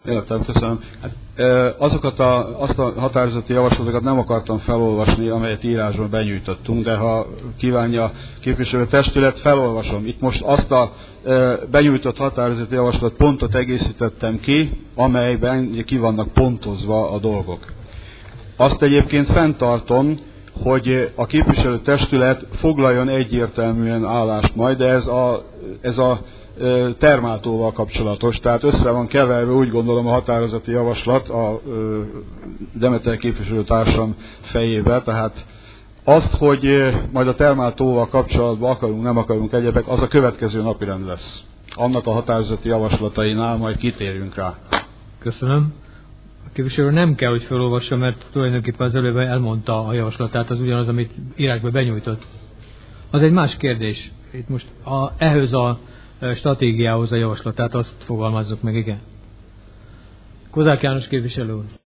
Értem, köszönöm. Hát, azt a határozati javaslatokat nem akartam felolvasni, amelyet írásban benyújtottunk, de ha kívánja képviselő testület, felolvasom. Itt most azt a benyújtott határozati javaslat pontot egészítettem ki, amelyben ki vannak pontozva a dolgok. Azt egyébként fenntartom, hogy a képviselő testület foglaljon egyértelműen állást majd, de ez a termáltóval kapcsolatos, tehát össze van keverve, úgy gondolom, a határozati javaslat a Demeter képviselőtársam fejébe, tehát azt, hogy majd a termáltóval kapcsolatban akarunk, nem akarunk egyebek, az a következő napirend lesz. Annak a határozati javaslatainál majd kitérünk rá. Köszönöm. A képviselő nem kell, hogy felolvassa, mert tulajdonképpen az előbb elmondta a javaslatát, az ugyanaz, amit írásba benyújtott. Az egy más kérdés. Itt most ehhez a stratégiához a javaslatát, azt fogalmazzuk meg, igen. Kozák János képviselő úr.